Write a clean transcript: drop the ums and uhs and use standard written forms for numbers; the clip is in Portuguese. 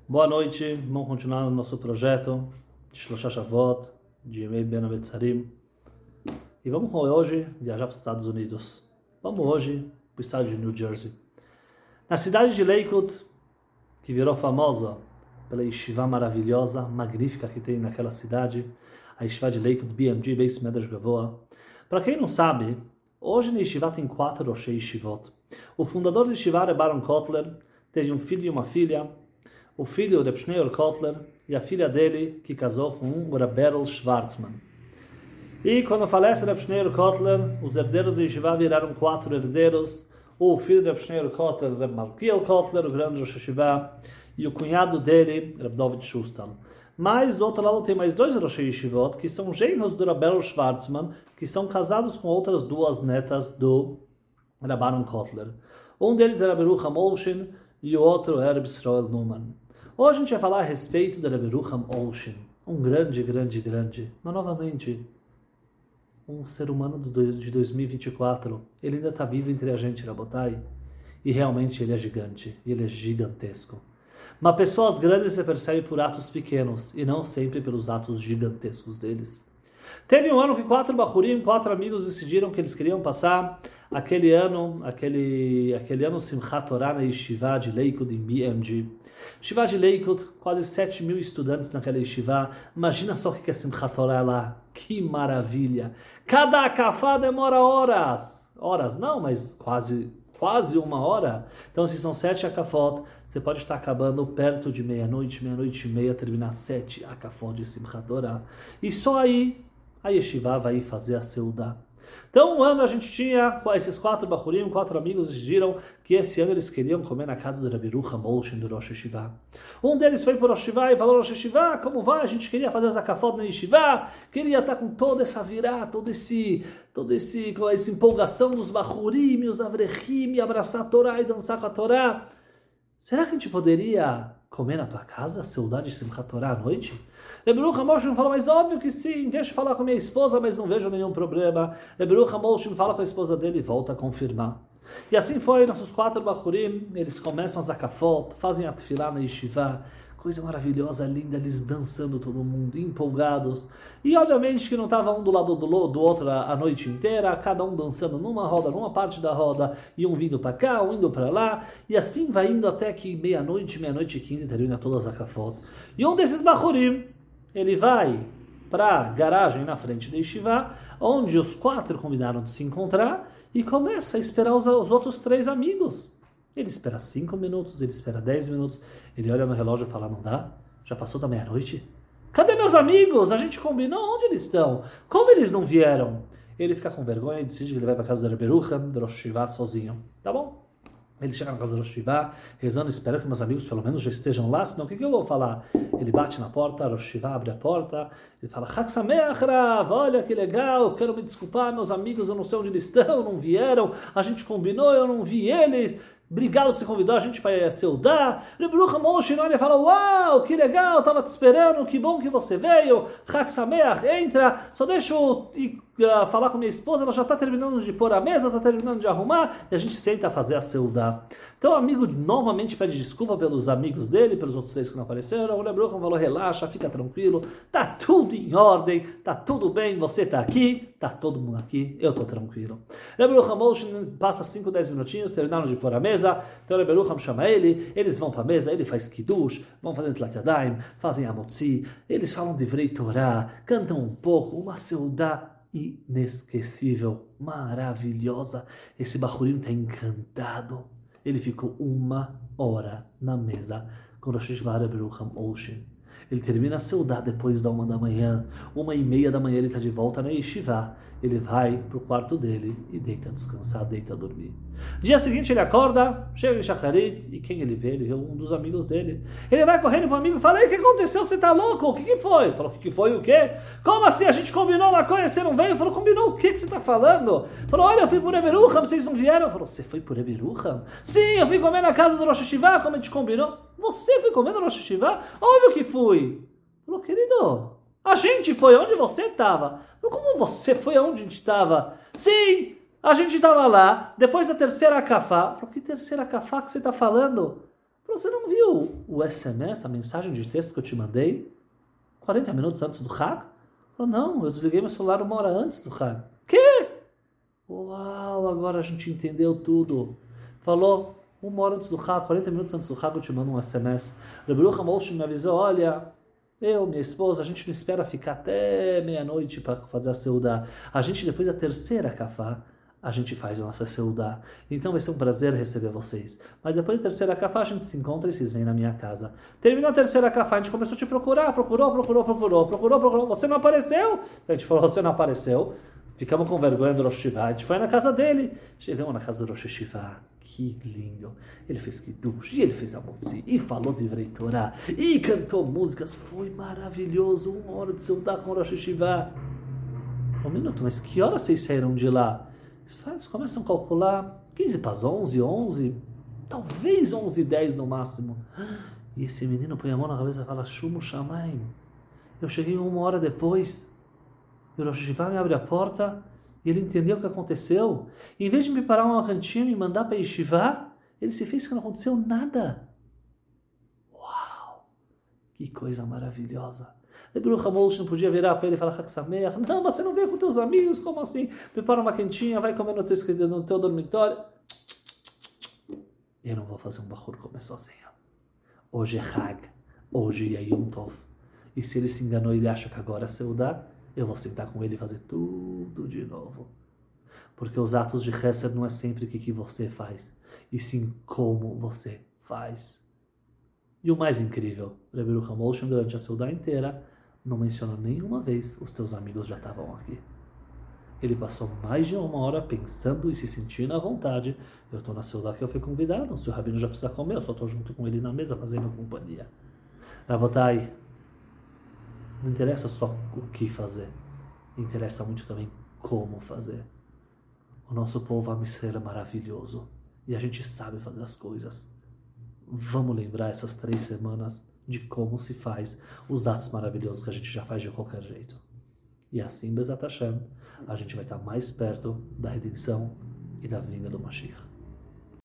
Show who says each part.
Speaker 1: Boa noite, vamos continuar no nosso projeto de Shloshah Shavot, de Yemei Ben HaMetzarim. E vamos hoje viajar para os Estados Unidos. Vamos hoje para o estado de New Jersey. Na cidade de Lakewood, que virou famosa pela yeshiva maravilhosa, magnífica que tem naquela cidade, a yeshiva de Lakewood, BMG, Beis Medrash Gavoa. Para quem não sabe, hoje na yeshiva tem 4 Roshei Yeshivot. O fundador da yeshiva é Baron Kotler, teve um filho e uma filha. O filho de Schneur Kotler e a filha dele, que casou com o Berel Schwarzman. E quando falece Reb Schneur Kotler, os herdeiros de Yeshiva viraram 4 herdeiros. O filho de Reb Schneur Kotler, Reb Malkiel Kotler, o grande Rosh Yeshiva, e o cunhado dele, Reb David Shustal. Mas do outro lado tem mais 2 Rosh Yeshivot, que são genros do Berel Schwarzman, que são casados com outras 2 netas do Baron Kotler. Um deles era Berucham Olshin e o outro era Israel Newman. Hoje a gente vai falar a respeito da Berucham Olshin, um grande, mas novamente, um ser humano de 2024, ele ainda está vivo entre a gente, Rabotai, e realmente ele é gigante, ele é gigantesco. Mas pessoas grandes se percebem por atos pequenos, e não sempre pelos atos gigantescos deles. Teve um ano que 4 Bachurim, 4 amigos decidiram que eles queriam passar aquele ano Simchat Torah na Yeshiva de Lakewood, em BMG. Yeshiva de Lakewood, quase 7.000 estudantes naquela Yeshiva. Imagina só o que é Simchat Torah lá. Que maravilha! Cada akafá demora horas. Horas não, mas quase 1 hora. Então, se são 7 akafot, você pode estar acabando perto de meia-noite e meia, terminar 7 akafot de Simchat Torah. E só aí a Yeshiva vai fazer a Seudá. Então, um ano a gente tinha esses 4 Bachurim, 4 amigos decidiram que esse ano eles queriam comer na casa do Rabbi Rucham Olshin do Rosh Yeshiva. Um deles foi para o Rosh Yeshiva e falou: Rosh Yeshiva, como vai? A gente queria fazer as akafot na Yeshiva, queria estar com toda essa virá, com essa empolgação dos Bachurim, os Avrechim, abraçar a Torá e dançar com a Torá. Será que a gente poderia comer na tua casa, saudade de Simchat Torah à noite? Rabbi Rucham Olshin falou: mas óbvio que sim, deixa eu falar com minha esposa, mas não vejo nenhum problema. Rabbi Rucham Olshin fala com a esposa dele e volta a confirmar. E assim foi, nossos 4 Bachurim, eles começam as akafot, fazem a tefilá na yeshiva, coisa maravilhosa, linda, eles dançando todo mundo, empolgados. E obviamente que não estava um do lado do outro a noite inteira, cada um dançando numa roda, numa parte da roda, e um vindo para cá, um indo para lá, e assim vai indo até que meia-noite e 15 termina todas as akafot. E um desses Bachurim, ele vai para a garagem na frente da yeshiva, onde os 4 combinaram de se encontrar, e começa a esperar os outros 3 amigos. Ele espera 5 minutos, ele espera 10 minutos, ele olha no relógio e fala: não dá? Já passou da meia-noite? Cadê meus amigos? A gente combinou, onde eles estão? Como eles não vieram? Ele fica com vergonha e decide que ele vai para a casa da Rabbi Rucham, do Rosh Yeshiva, sozinho. Tá bom? Ele chega na casa do Rosh Yeshiva, rezando, espera que meus amigos pelo menos já estejam lá, senão o que eu vou falar? Ele bate na porta, Rosh Yeshiva abre a porta, ele fala: Chag Sameach, Rav, olha que legal, quero me desculpar, meus amigos, eu não sei onde eles estão, não vieram, a gente combinou, eu não vi eles. Obrigado que você convidou a gente para Seudá. Rabbi Rucham Olshin olha e fala: uau, que legal, estava te esperando, que bom que você veio. Chag Sameach, entra, só deixa eu falar com minha esposa, ela já está terminando de pôr a mesa, está terminando de arrumar, e a gente senta a fazer a Seudá. Então o amigo novamente pede desculpa pelos amigos dele, pelos outros 3 que não apareceram. O Rabbi Rucham falou: relaxa, fica tranquilo, tá tudo em ordem, tá tudo bem, você tá aqui, tá todo mundo aqui, eu tô tranquilo. Rabbi Rucham Olshin passa 5, 10 minutinhos, terminaram de pôr a mesa, então o Rabbi Rucham chama ele, eles vão para a mesa, ele faz kiddush, vão fazendo tlat yadayim, fazem amotzi, eles falam de Divrei Torah, cantam um pouco, uma seudá inesquecível, maravilhosa. Esse Bachurim está encantado. Ele ficou 1 hora na mesa com Rosh Yeshiva Rabbi Rucham Olshin. Ele termina a seudá depois da 1 da manhã. 1h30 da manhã ele está de volta na yeshiva. Ele vai para o quarto dele e deita descansar, deita dormir. Dia seguinte ele acorda, chega em Shacharit, e quem ele vê? Ele vê um dos amigos dele. Ele vai correndo para o amigo e fala: ei, o que aconteceu? Você tá louco? O que foi? Ele falou: o que foi o quê? Como assim? A gente combinou uma coisa, você não veio? Ele falou: combinou o que você está falando? Ele falou: olha, eu fui por Rabbi Rucham, vocês não vieram? Ele falou: você foi por Rabbi Rucham? Sim, eu fui comer na casa do Rosh Yeshiva, como a gente combinou. Você foi comer no Rosh Yeshiva? Óbvio que fui. Ele falou: querido, a gente foi onde você estava. Como você foi onde a gente estava? Sim, a gente estava lá, depois da terceira akafá. Falou: que terceira akafá que você está falando? Falou, você não viu o SMS, a mensagem de texto que eu te mandei 40 minutos antes do Hag? Falou, não, eu desliguei meu celular 1 hora antes do Hag. Quê? Uau, agora a gente entendeu tudo. Falou, 1 hora antes do Hag, 40 minutos antes do Hag eu te mando um SMS. Rabbi Yerucham Olshin me avisou, olha, eu, minha esposa, a gente não espera ficar até meia-noite para fazer a seudá. A gente, depois da terceira kafá, a gente faz a nossa seudá. Então vai ser um prazer receber vocês. Mas depois da terceira kafá, a gente se encontra e vocês vêm na minha casa. Terminou a terceira kafá, a gente começou a te procurar, procurou. Você não apareceu? A gente falou, você não apareceu. Ficamos com vergonha do Rosh Hashivá. A gente foi na casa dele. Chegamos na casa do Rosh Hashivá. Que lindo. Ele fez Kiddush, e ele fez Amotzi, e falou de Divrei Torá, e cantou músicas. Foi maravilhoso. 1 hora de seudá com o Rosh Hashivá. Um minuto, mas que horas vocês saíram de lá? Eles começam a calcular 15 para as 11, talvez 11:10 no máximo. E esse menino põe a mão na cabeça e fala, Shumo Shamayim. Eu cheguei 1 hora depois. E o Rosh Hashivá me abre a porta e ele entendeu o que aconteceu. E em vez de me parar uma cantina e me mandar para Yeshivá, ele se fez que não aconteceu nada. Uau! Que coisa maravilhosa. Rabbi Yerucham Olshin não podia virar para ele e falar, Chag Sameach. Não, mas você não veio com teus amigos? Como assim? Prepara uma quentinha, vai comer no teu dormitório. Eu não vou fazer um bahur comer sozinho. Hoje é Hag. Hoje é Yom Tov. E se ele se enganou e ele acha que agora é seudá, eu vou sentar com ele e fazer tudo de novo. Porque os atos de Chesed não é sempre o que você faz, e sim como você faz. E o mais incrível, Rabbi Yerucham Olshin durante a seudá inteira não mencionou nenhuma vez os teus amigos já estavam aqui. Ele passou mais de 1 hora pensando e se sentindo à vontade. Eu estou na seudá que eu fui convidado, se o Rabino já precisa comer, eu só estou junto com ele na mesa fazendo companhia. Rabotai, não interessa só o que fazer, interessa muito também como fazer. O nosso povo amisrael é maravilhoso e a gente sabe fazer as coisas. Vamos lembrar essas 3 semanas de como se faz os atos maravilhosos que a gente já faz de qualquer jeito. E assim, Bezat Hashem, a gente vai estar mais perto da redenção e da vinda do Mashiach.